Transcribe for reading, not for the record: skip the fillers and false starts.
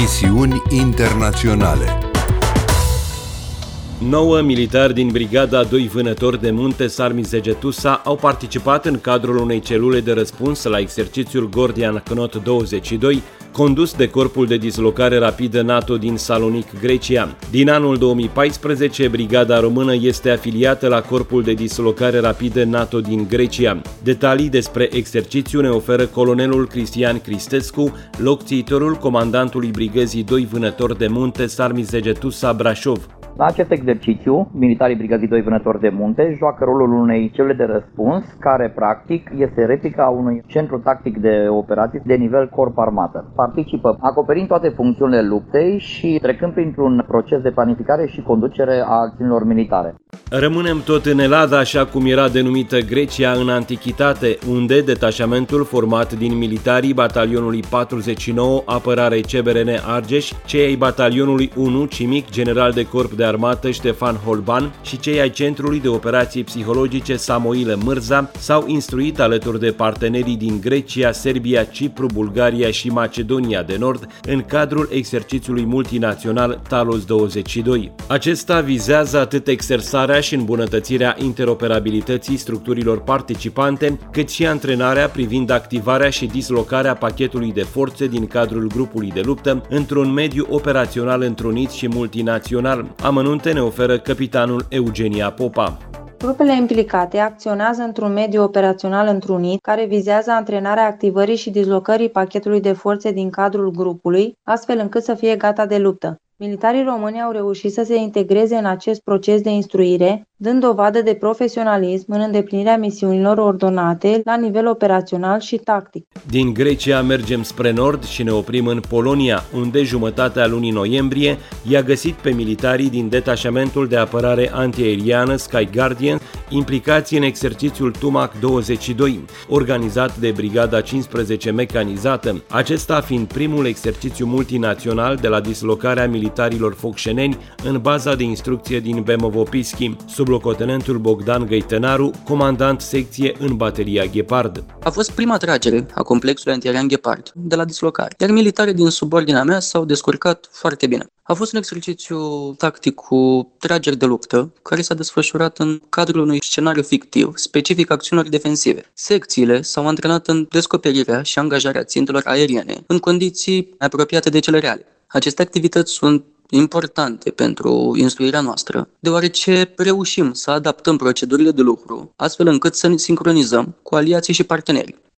Misiuni internaționale. 9 militari din Brigada 2 Vânători de Munte Sarmizegetusa au participat în cadrul unei celule de răspuns la exercițiul Gordian Knot 22, condus de Corpul de Dislocare Rapidă NATO din Salonic, Grecia. Din anul 2014, Brigada Română este afiliată la Corpul de Dislocare Rapidă NATO din Grecia. Detalii despre exercițiu ne oferă colonelul Cristian Cristescu, locțiitorul comandantului Brigăzii 2 Vânători de Munte Sarmizegetusa Brașov. La acest exercițiu, militarii Brigăzii 2 Vânători de Munte joacă rolul unei celule de răspuns, care practic este replica unui centru tactic de operații de nivel corp armată. Participă acoperind toate funcțiunile luptei și trecând printr-un proces de planificare și conducere a acțiunilor militare. Rămânem tot în Elada, așa cum era denumită Grecia în antichitate, unde detașamentul format din militarii batalionului 49 Apărare CBRN Argeș, cei ai batalionului 1 Cimic General de Corp de Armată Ștefan Holban și cei ai Centrului de Operații Psihologice Samoile Mârza s-au instruit alături de partenerii din Grecia, Serbia, Cipru, Bulgaria și Macedonia de Nord în cadrul exercițiului multinațional Talos 22. Acesta vizează atât exersarea și îmbunătățirea interoperabilității structurilor participante, cât și antrenarea privind activarea și dislocarea pachetului de forțe din cadrul grupului de luptă într-un mediu operațional întrunit și multinațional. Amănunte ne oferă capitanul Eugenia Popa. Grupele implicate acționează într-un mediu operațional întrunit care vizează antrenarea activării și dislocării pachetului de forțe din cadrul grupului, astfel încât să fie gata de luptă. Militarii români au reușit să se integreze în acest proces de instruire, dând dovadă de profesionalism în îndeplinirea misiunilor ordonate la nivel operațional și tactic. Din Grecia mergem spre nord și ne oprim în Polonia, unde jumătatea lunii noiembrie i-a găsit pe militarii din detașamentul de apărare antiaeriană Sky Guardian implicați în exercițiul Tumac 22, organizat de Brigada 15 mecanizată, acesta fiind primul exercițiu multinațional de la dislocarea militarilor focșeneni în baza de instrucție din Bemovo-Pischi, sub locotenentul Bogdan Găitănaru, comandant secție în bateria Ghepard. A fost prima tragere a complexului antiaerian Ghepard de la dislocare, iar militarii din subordinea mea s-au descurcat foarte bine. A fost un exercițiu tactic cu trageri de luptă, care s-a desfășurat în cadrul unui scenariu fictiv, specific acțiunilor defensive. Secțiile s-au antrenat în descoperirea și angajarea țintelor aeriene în condiții apropiate de cele reale. Aceste activități sunt importante pentru instruirea noastră, deoarece reușim să adaptăm procedurile de lucru, astfel încât să ne sincronizăm cu aliații și partenerii.